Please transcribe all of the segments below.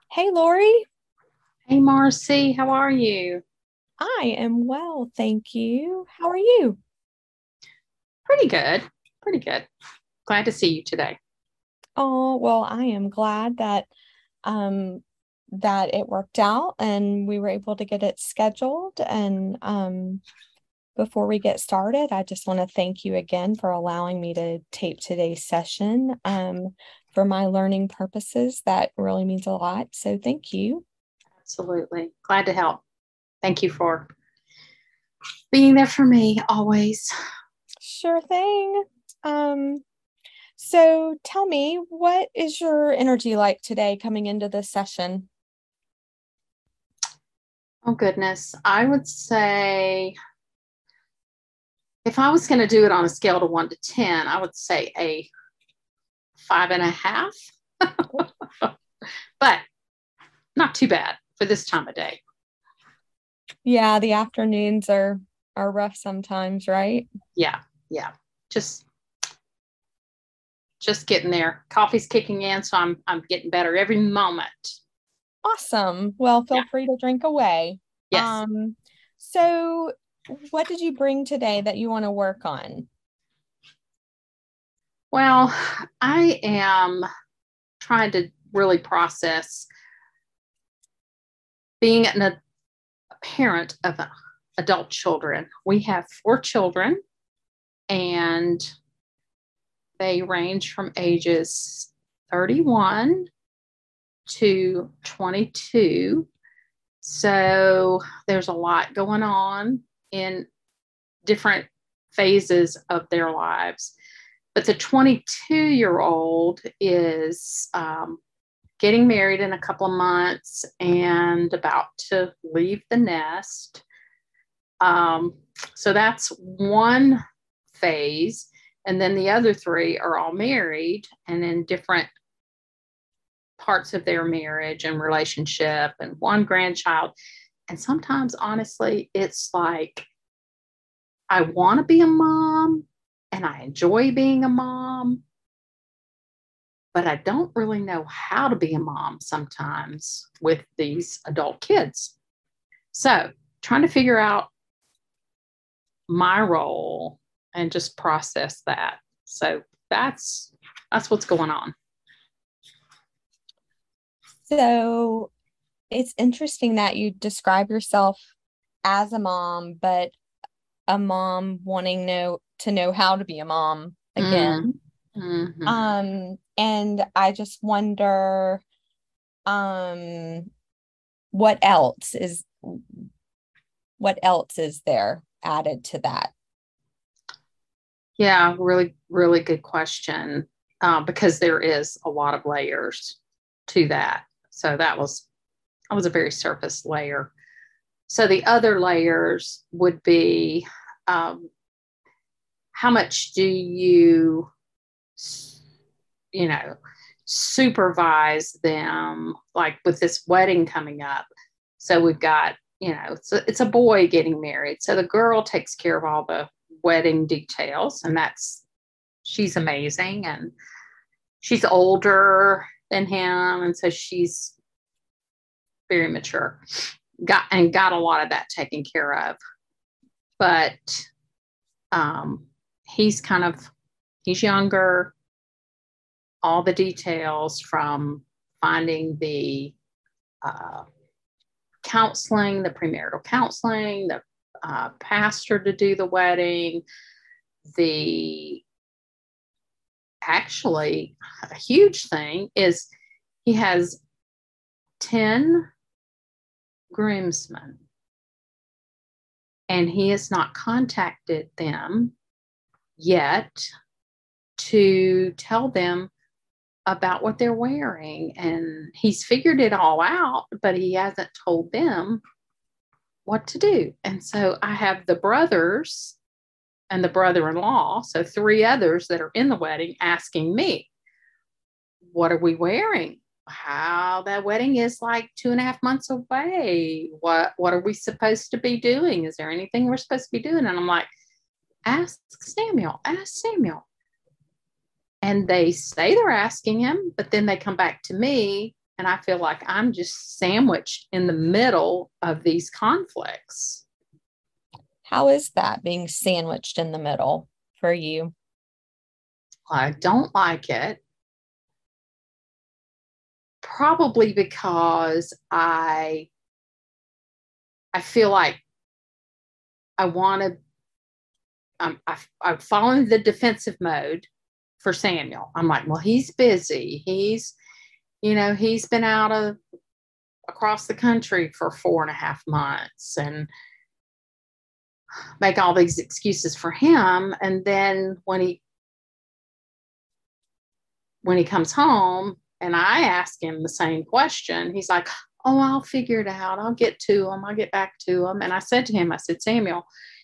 Hey, Lori. Hey Marcy, how are you? I am well, thank you. How are you? Pretty good. Pretty good. Glad to see you today. Oh, well, I am glad um that it worked out and we were able to get it scheduled. And before we get started, I just want to thank you again for allowing me to tape today's session. For my learning purposes, that really means a lot. So thank you. Absolutely. Glad to help. Thank you for being there for me always. Sure thing. Um, So tell me, what is your energy like today coming into this session? Oh goodness. I would say if I was going to do it on a scale to 1 to 10, I would say a 5.5, but not too bad for this time of day. Yeah, the afternoons are rough sometimes, right? Yeah. Yeah. Just just getting there. Coffee's kicking in, so I'm getting better every moment. Awesome. Well, Yeah. feel free to drink away. Yes. So what did you bring today that you want to work on? Well, I am trying to really process being a parent of adult children. We have 4 children, and they range from ages 31 to 22. So there's a lot going on in different phases of their lives. But the 22-year-old is getting married in a couple of months and about to leave the nest. Um, so that's one phase. And then the other three are all married and in different parts of their marriage and relationship, and one grandchild. And sometimes, honestly, it's like I want to be a mom and I enjoy being a mom, but I don't really know how to be a mom sometimes with these adult kids. So, trying to figure out my role and just process that. So, that's what's going on. So it's interesting that you describe yourself as a mom, but a mom wanting to know how to be a mom again. Mm, mm-hmm. And I just wonder, um, what else is what else is there added to that? Yeah, really, really good question. Because there is a lot of layers to that. So that was a very surface layer. So the other layers would be, um, how much do you know, supervise them, like with this wedding coming up. So we've got, it's a boy getting married. So the girl takes care of all the wedding details, and she's amazing. And she's older than him. And so she's very mature, got a lot of that taken care of. But um, he's he's younger, all the details from finding the uh, counseling, the premarital counseling, the pastor to do the wedding, the actually a huge thing is he has 10 groomsmen and he has not contacted them yet to tell them about what they're wearing. And he's figured it all out, but he hasn't told them what to do. And so I have the brothers and the brother in law, so 3 others that are in the wedding, asking me, what are we wearing? How that wedding is like 2.5 months away. What are we supposed to be doing? Is there anything we're supposed to be doing? And I'm like, ask Samuel. And they say they're asking him, but then they come back to me And I feel like I'm just sandwiched in the middle of these conflicts. How is that, being sandwiched in the middle for you? I don't like it. Probably because I feel like I want to, I've fallen the defensive mode for Samuel. I'm like, well, he's busy. He's been across the country for 4.5 months, and make all these excuses for him. And then when he comes home and I ask him the same question, he's like, oh, I'll figure it out. I'll get to him. I'll get back to him. And I said to him, I said, Samuel,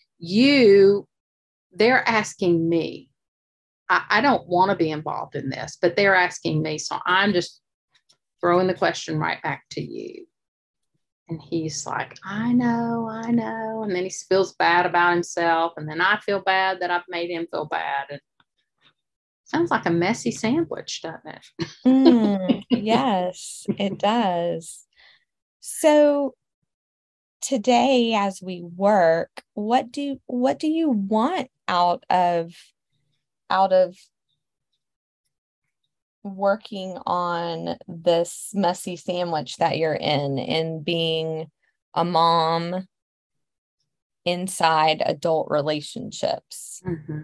they're asking me. I don't want to be involved in this, but they're asking me. So I'm just throwing the question right back to you. And he's like, I know. And then he feels bad about himself. And then I feel bad that I've made him feel bad. And sounds like a messy sandwich, doesn't it? Yes, it does. So today, as we work, what do you want out of working on this messy sandwich that you're in, and being a mom inside adult relationships? Mm-hmm.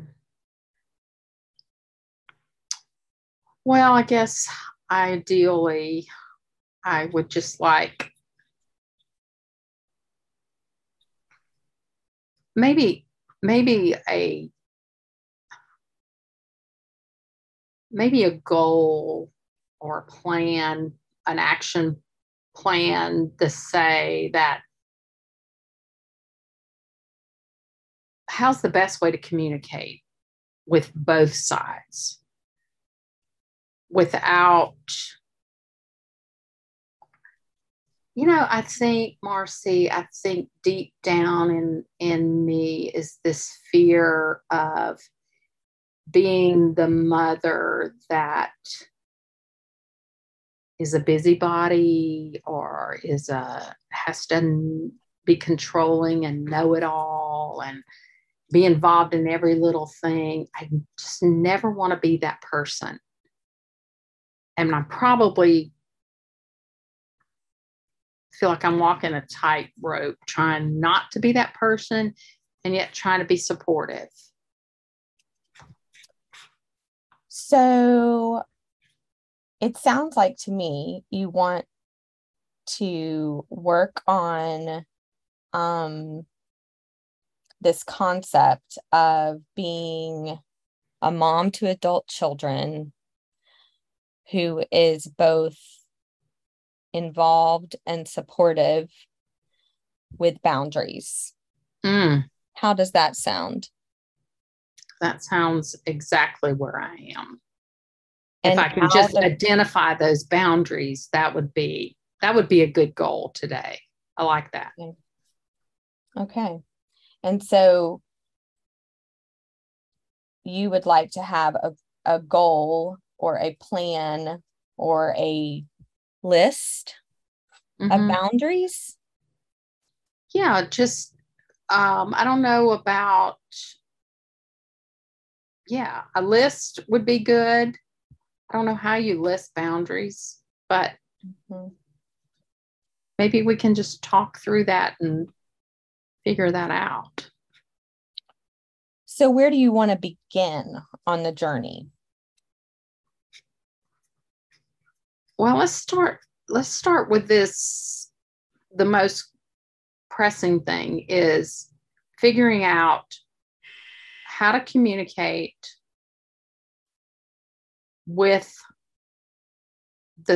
Well, I guess ideally I would just like maybe a goal or a plan, an action plan to say that how's the best way to communicate with both sides without, I think, Marcy, deep down in me is this fear of being the mother that is a busybody or has to be controlling and know it all and be involved in every little thing. I just never want to be that person. And I probably feel like I'm walking a tightrope, trying not to be that person and yet trying to be supportive. So it sounds like to me you want to work on this concept of being a mom to adult children who is both involved and supportive with boundaries. How does that sound? That sounds exactly where I am. And if I can just identify those boundaries, that would be a good goal today. I like that. Okay. And so you would like to have a goal or a plan or a list of boundaries? Yeah, just I don't know about, a list would be good. I don't know how you list boundaries, but maybe we can just talk through that and figure that out. So where do you want to begin on the journey? Well, let's start with this. The most pressing thing is figuring out how to communicate with the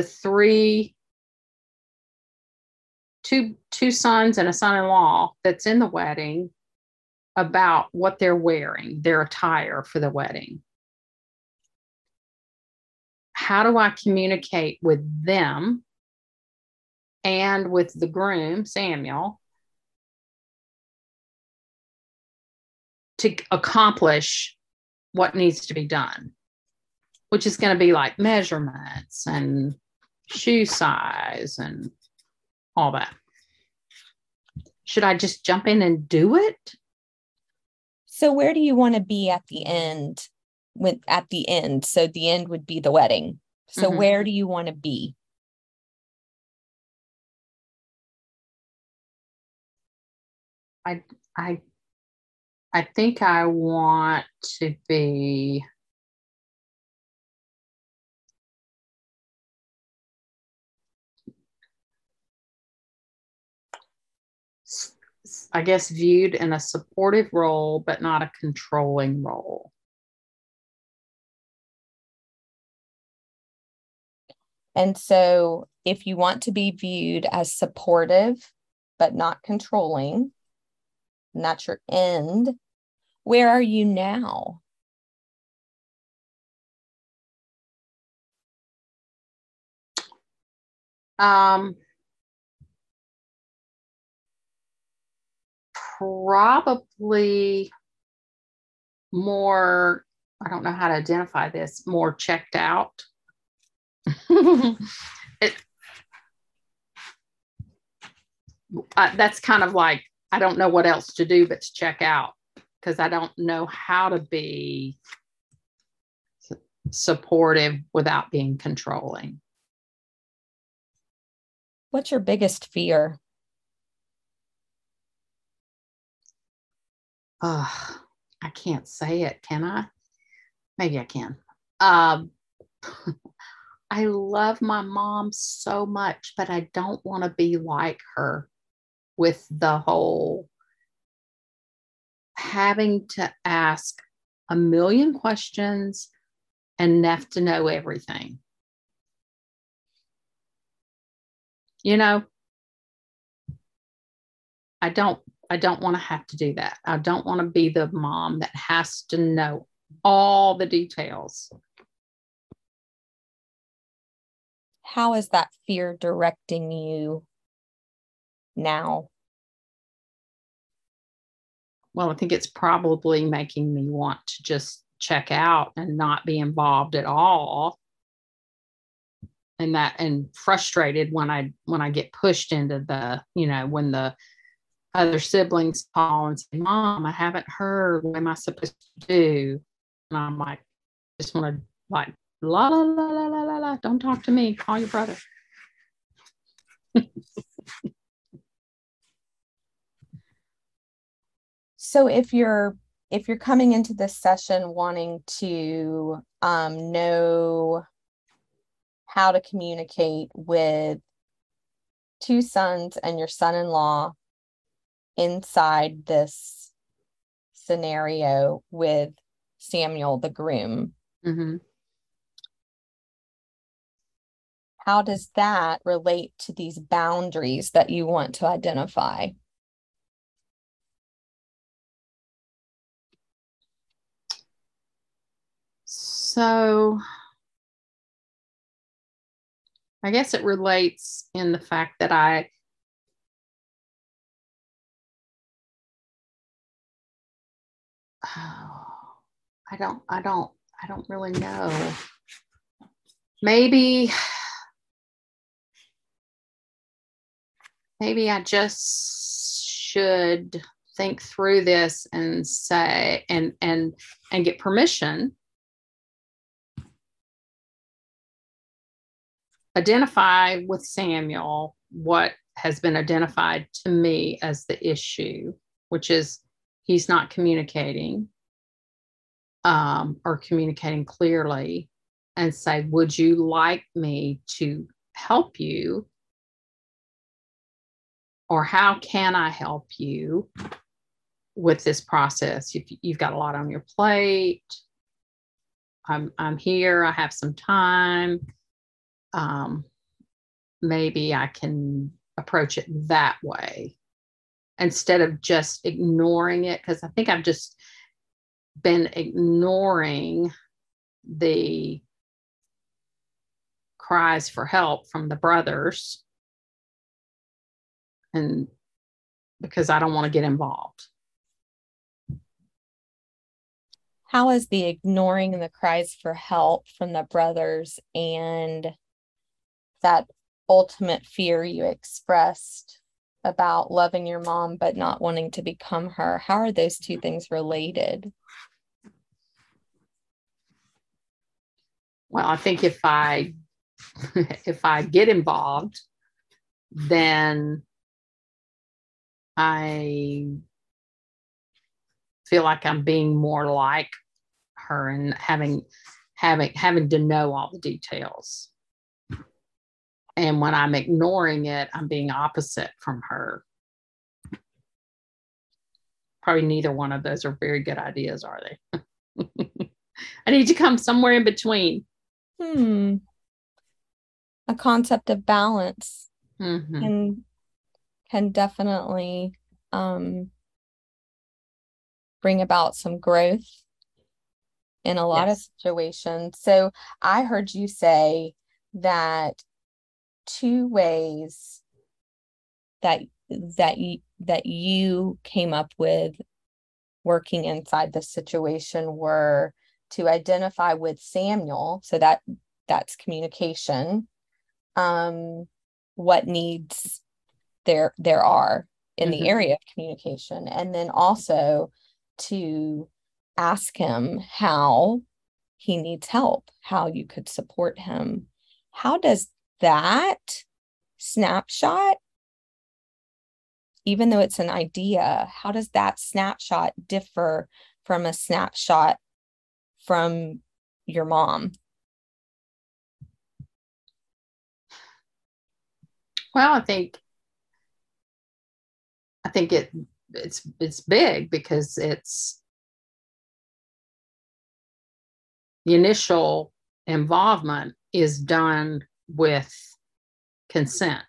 two sons and a son-in-law that's in the wedding about what they're wearing, their attire for the wedding. How do I communicate with them and with the groom, Samuel, to accomplish what needs to be done, which is going to be like measurements and shoe size and all that. Should I just jump in and do it? So where do you want to be at the end? So the end would be the wedding. So where do you want to be? I think I want to be I guess viewed in a supportive role, but not a controlling role. And so if you want to be viewed as supportive, but not controlling, and that's your end, where are you now? Probably more, I don't know how to identify this, more checked out. That's kind of like, I don't know what else to do but to check out because I don't know how to be supportive without being controlling. What's your biggest fear? I can't say it, can I? Maybe I can. I love my mom so much, but I don't want to be like her with the whole having to ask a million questions and have to know everything. You know, I don't want to have to do that. I don't want to be the mom that has to know all the details. How is that fear directing you now? Well, I think it's probably making me want to just check out and not be involved at all. And frustrated when I get pushed into the, when the other siblings call and say, Mom, I haven't heard. What am I supposed to do? And I'm like, just want to like, la, la, la, la, la, la, la. Don't talk to me. Call your brother. So if you're coming into this session wanting to know how to communicate with two sons and your son-in-law inside this scenario with Samuel, the groom, how does that relate to these boundaries that you want to identify? So I guess it relates in the fact that I don't really know. Maybe I just should think through this and say and get permission. Identify with Samuel what has been identified to me as the issue, which is he's not communicating or communicating clearly, and say, would you like me to help you? Or how can I help you with this process? If you've got a lot on your plate, I'm here, I have some time. Maybe I can approach it that way instead of just ignoring it, because I think I've just been ignoring the cries for help from the brothers, and because I don't want to get involved. How is the ignoring the cries for help from the brothers and that ultimate fear you expressed about loving your mom but not wanting to become her, how are those two things related? Well, I think if I get involved, then I feel like I'm being more like her and having to know all the details. And when I'm ignoring it, I'm being opposite from her. Probably neither one of those are very good ideas, are they? I need to come somewhere in between. A concept of balance Mm-hmm. can definitely bring about some growth in a lot of situations. So I heard you say that two ways that you came up with working inside the situation were to identify with Samuel, so that's communication, what needs there are in the area of communication, and then also to ask him how he needs help, how you could support him. How does that snapshot, even though it's an idea, how does that snapshot differ from a snapshot from your mom? Well, I think it's big because it's the initial involvement is done with consent.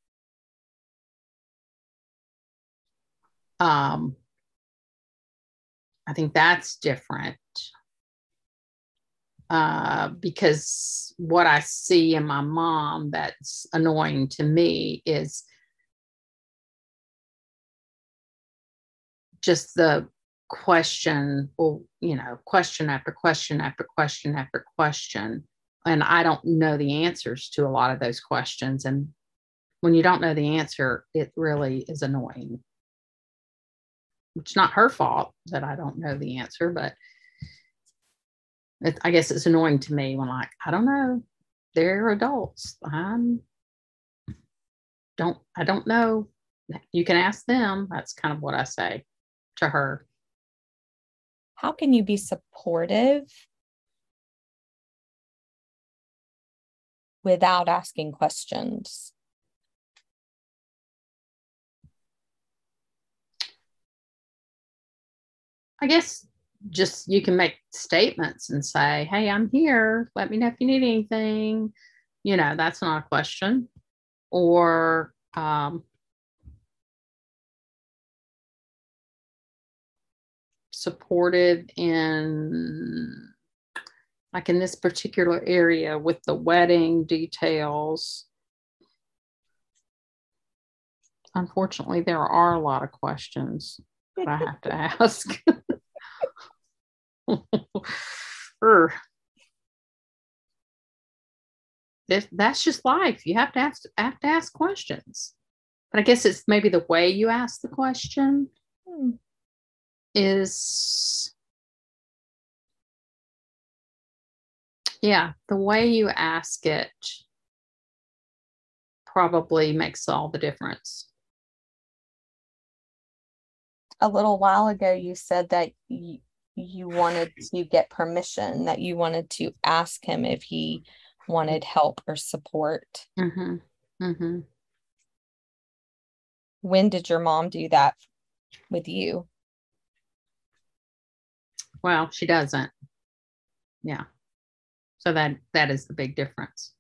I think that's different because what I see in my mom that's annoying to me is just the question, well, question after question after question after question. And I don't know the answers to a lot of those questions. And when you don't know the answer, it really is annoying. It's not her fault that I don't know the answer, but I guess it's annoying to me when I don't know. They're adults. I don't know. You can ask them. That's kind of what I say to her. How can you be supportive without asking questions? I guess just you can make statements and say, "Hey, I'm here. Let me know if you need anything." That's not a question. Or supportive in, like, in this particular area with the wedding details. Unfortunately, there are a lot of questions that I have to ask. That's just life. You have to ask questions. But I guess it's maybe the way you ask the question is, yeah, the way you ask it probably makes all the difference. A little while ago, you said that you wanted to get permission, that you wanted to ask him if he wanted help or support. Mm-hmm. Mm-hmm. When did your mom do that with you? Well, she doesn't. Yeah. So that is the big difference.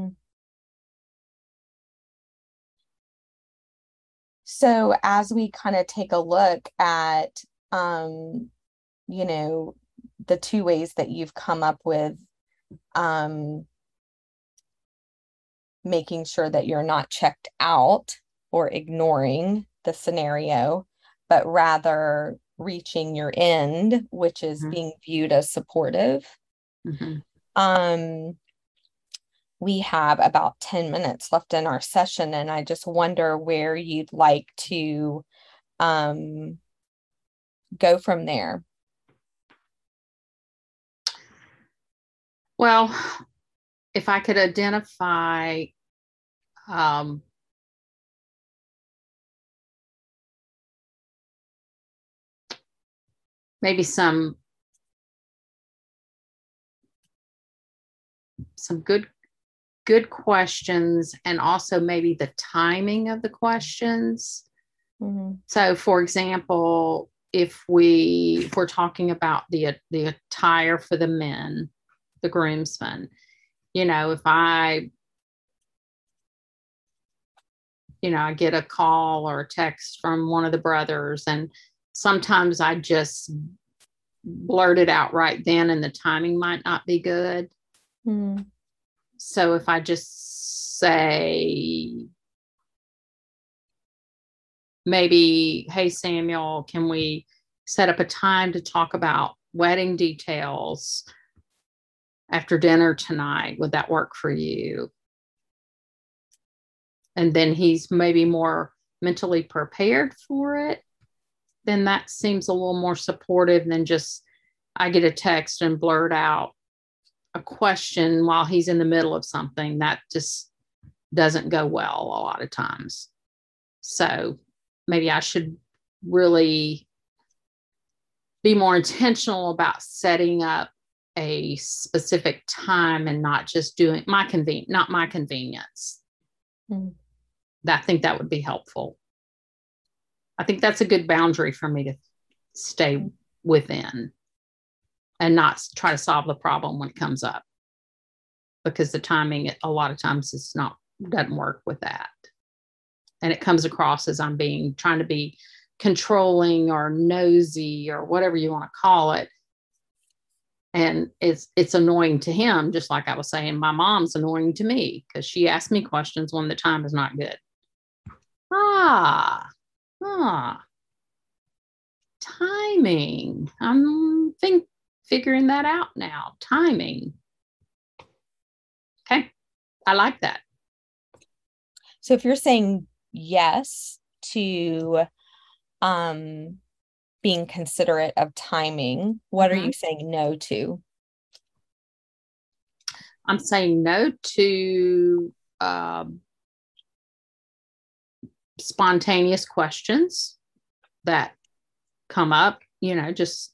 So as we kind of take a look at, the two ways that you've come up with, making sure that you're not checked out or ignoring the scenario, but rather reaching your end, which is being viewed as supportive. we have about 10 minutes left in our session, and I just wonder where you'd like to go from there. Well, if I could identify um, maybe some good questions, and also maybe the timing of the questions. Mm-hmm. So, for example, if we're talking about the attire for the men, the groomsmen, if I get a call or a text from one of the brothers, and sometimes I just blurt it out right then, and the timing might not be good. Mm. So if I just say, maybe, hey, Samuel, can we set up a time to talk about wedding details after dinner tonight? Would that work for you? And then he's maybe more mentally prepared for it. Then that seems a little more supportive than just I get a text and blurt out a question while he's in the middle of something. That just doesn't go well a lot of times. So maybe I should really be more intentional about setting up a specific time and not just doing my convenience. Mm. I think that would be helpful. I think that's a good boundary for me to stay within and not try to solve the problem when it comes up, because the timing a lot of times doesn't work with that. And it comes across as I'm trying to be controlling or nosy or whatever you want to call it. And it's annoying to him, just like I was saying, my mom's annoying to me because she asks me questions when the time is not good. Timing. I'm figuring that out now. Timing. Okay. I like that. So if you're saying yes to being considerate of timing, what are you saying no to? I'm saying no to spontaneous questions that come up, just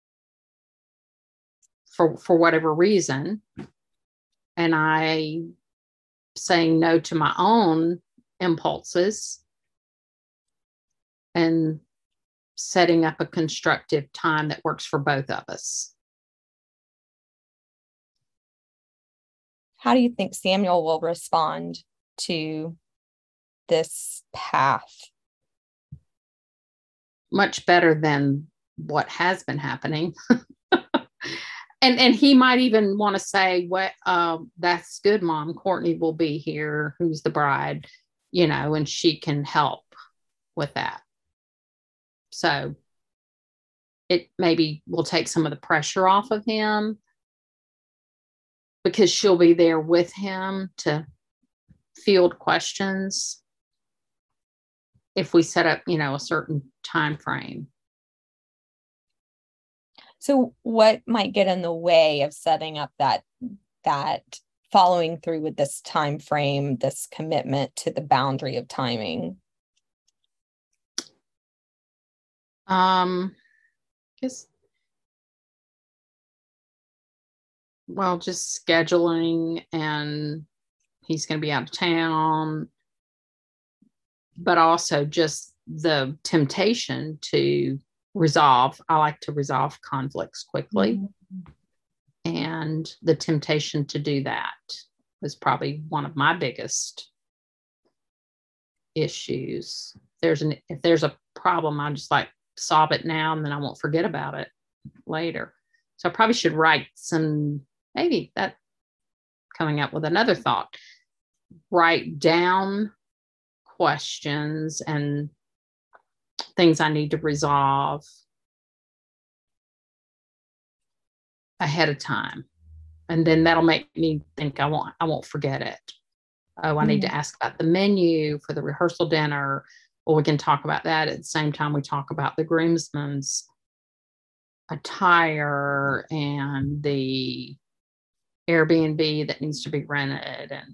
for whatever reason. And I saying no to my own impulses and setting up a constructive time that works for both of us. How do you think Samuel will respond to this path? Much better than what has been happening. And he might even want to say, "What? That's good, Mom. Courtney will be here, who's the bride, and she can help with that." So it maybe will take some of the pressure off of him, because she'll be there with him to field questions if we set up, a certain time frame. So what might get in the way of setting up that following through with this time frame, this commitment to the boundary of timing? Just scheduling, and he's going to be out of town, but also just the temptation to resolve. I like to resolve conflicts quickly. Mm-hmm. And the temptation to do that was probably one of my biggest issues. If there's a problem, I just solve it now, and then I won't forget about it later. So I probably should write maybe that coming up with another thought, write down questions and things I need to resolve ahead of time, And then that'll make me think I won't forget it. Oh, I need to ask about the menu for the rehearsal dinner. Or we can talk about that at the same time we talk about the groomsman's attire and the Airbnb that needs to be rented. And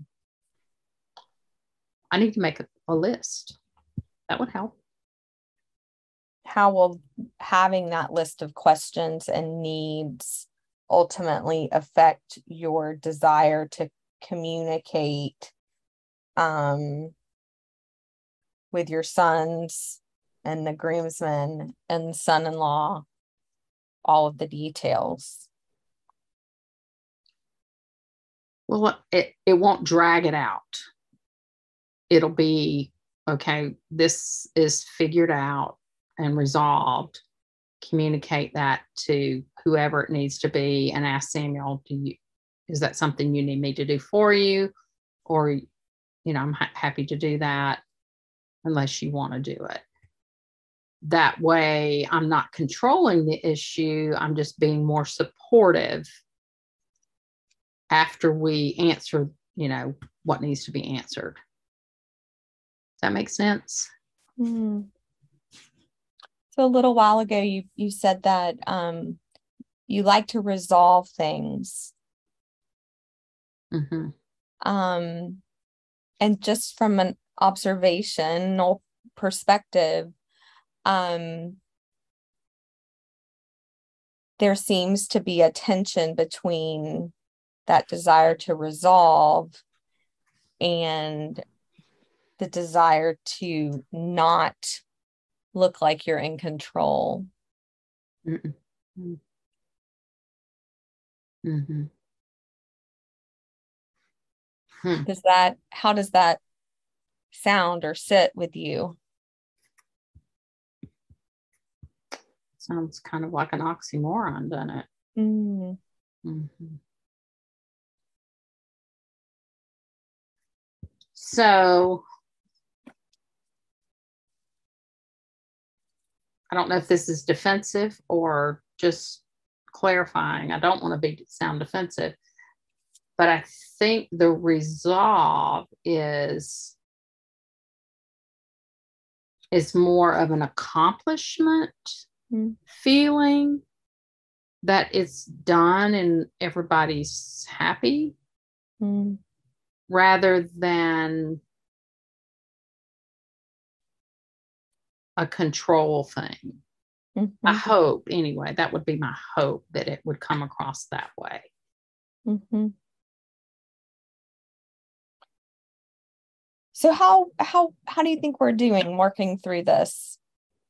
I need to make a list. That would help. How will having that list of questions and needs ultimately affect your desire to communicate with your sons and the groomsmen and son-in-law all of the details? Well, it won't drag it out. It'll be, okay, this is figured out and resolved. Communicate that to whoever it needs to be and ask Samuel, is that something you need me to do for you? Or, I'm happy to do that unless you want to do it. That way, I'm not controlling the issue. I'm just being more supportive after we answer, what needs to be answered. Does that make sense? Mm-hmm. So a little while ago, you said that you like to resolve things. Mm-hmm. And just from an observational perspective, there seems to be a tension between that desire to resolve and the desire to not look like you're in control. Mm-hmm. Mm-hmm. How does that sound or sit with you? Sounds kind of like an oxymoron, doesn't it? Mm. Mm-hmm. So I don't know if this is defensive or just clarifying. I don't want to sound defensive, but I think the resolve is more of an accomplishment feeling that it's done and everybody's happy rather than a control thing. I hope, anyway, that would be my hope, that it would come across that way. So how do you think we're doing working through this?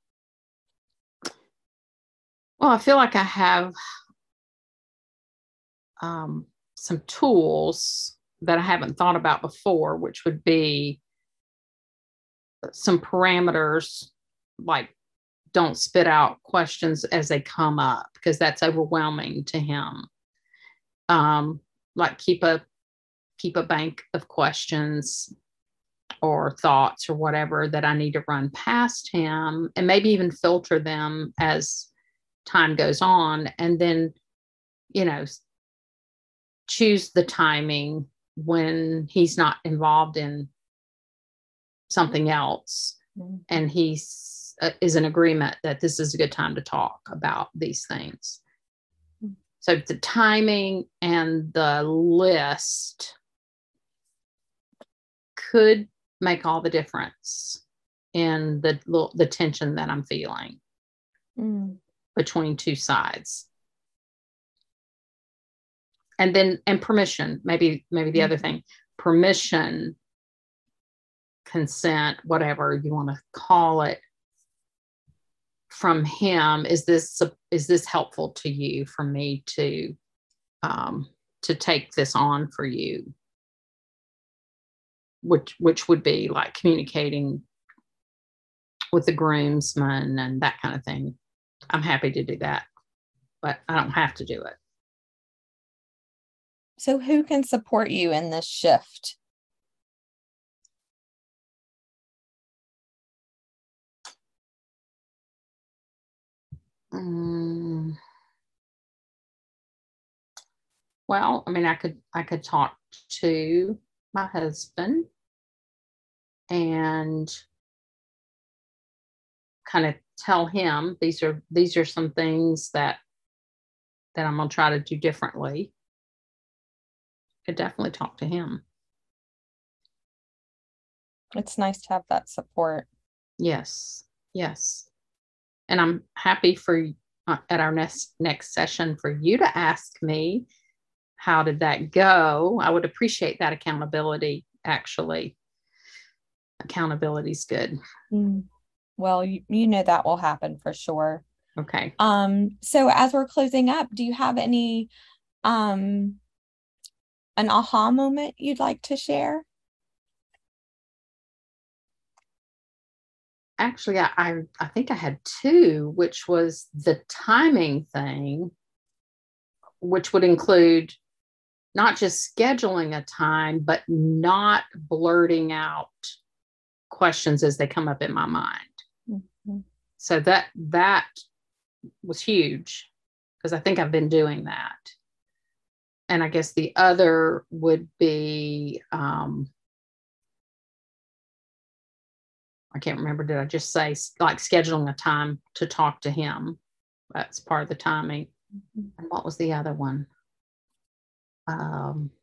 Well, I feel like I have some tools that I haven't thought about before, which would be some parameters, like don't spit out questions as they come up, because that's overwhelming to him. Like keep a bank of questions or thoughts or whatever that I need to run past him, and maybe even filter them as time goes on, and then, choose the timing when he's not involved in something else and he's is in agreement that this is a good time to talk about these things. So the timing and the list could make all the difference in the tension that I'm feeling between two sides. And then, permission, maybe the other thing, permission, consent, whatever you want to call it, from him. Is this helpful to you for me to take this on for you? Which would be like communicating with the groomsmen and that kind of thing. I'm happy to do that, but I don't have to do it. So who can support you in this shift? Well, I mean, I could talk to my husband and kind of tell him these are some things that I'm gonna try to do differently. Could definitely talk to him. It's nice to have that support. Yes, yes, and I'm happy for at our next session for you to ask me how did that go. I would appreciate that accountability. Actually, accountability is good. Mm. Well, you know that will happen for sure. Okay. So as we're closing up, do you have any um an aha moment you'd like to share? Actually, I think I had two, which was the timing thing, which would include not just scheduling a time, but not blurting out questions as they come up in my mind. Mm-hmm. So that was huge because I think I've been doing that. And I guess the other would be I can't remember. Did I just say like scheduling a time to talk to him? That's part of the timing. Mm-hmm. And what was the other one? Um,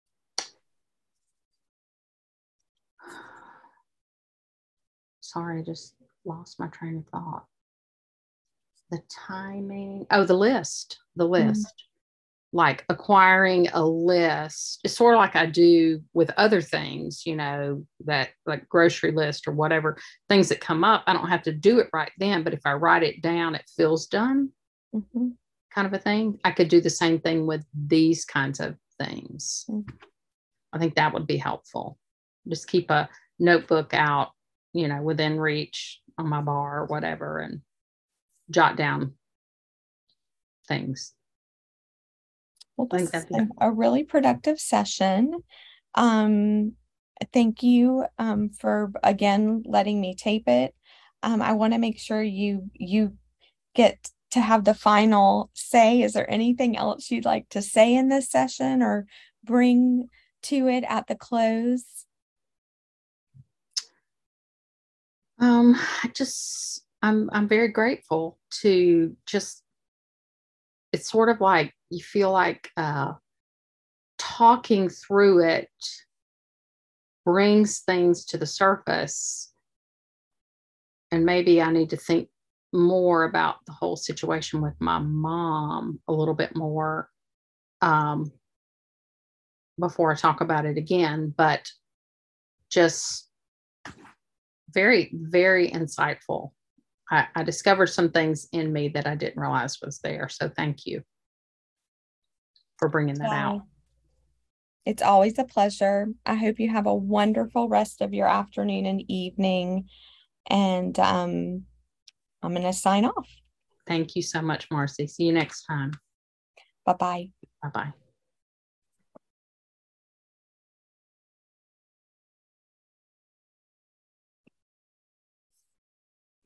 sorry, I just lost my train of thought. The timing. Oh, the list. Like acquiring a list. It's sort of like I do with other things, that like grocery list or whatever, things that come up. I don't have to do it right then, but if I write it down, it feels done, Mm-hmm. kind of a thing. I could do the same thing with these kinds of things. Mm-hmm. I think that would be helpful. Just keep a notebook out, within reach on my bar or whatever, and jot down things. Well, I this think has that'd be been a really productive session. Um, Thank you for again letting me tape it. I want to make sure you get to have the final say. Is there anything else you'd like to say in this session or bring to it at the close? I'm very grateful to just, it's sort of like you feel like talking through it brings things to the surface. And maybe I need to think more about the whole situation with my mom a little bit more um, before I talk about it again. But just very, very insightful. I discovered some things in me that I didn't realize was there. So thank you for bringing that out. Well, it's always a pleasure. I hope you have a wonderful rest of your afternoon and evening. And I'm going to sign off. Thank you so much, Marcy. See you next time. Bye bye. Bye bye.